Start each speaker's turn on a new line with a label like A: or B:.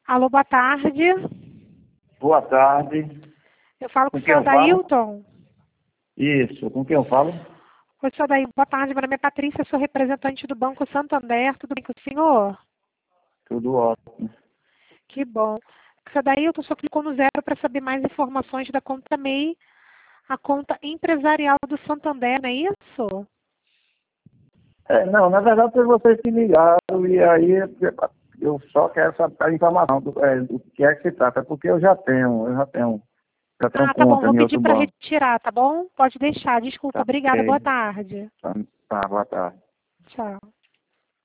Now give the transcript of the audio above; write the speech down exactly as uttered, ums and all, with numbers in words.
A: Alô, boa tarde.
B: Boa tarde.
A: Eu falo com,
B: Com
A: o
B: quem
A: senhor
B: eu falo?
A: Dailton.
B: Isso, com quem eu falo?
A: Oi, senhor Dailton, boa tarde. Meu nome é Patrícia, sou representante do Banco Santander. Tudo bem com o senhor?
B: Tudo ótimo.
A: Que bom. Senhor Dailton, só clicou no zero para saber mais informações da conta M E I, a conta empresarial do Santander, não é isso?
B: É, não, na verdade foi vocês que ligaram e aí eu só quero saber a informação do, é, do que é que se trata, porque eu já tenho, eu já tenho, já tenho
A: Ah, tá bom.
B: conta
A: Vou
B: em
A: pedir
B: outro
A: para
B: banco.
A: retirar, tá bom? Pode deixar. Desculpa.
B: Tá
A: Obrigada. Boa
B: ok.
A: tarde.
B: Tá, tá, boa tarde.
A: Tchau.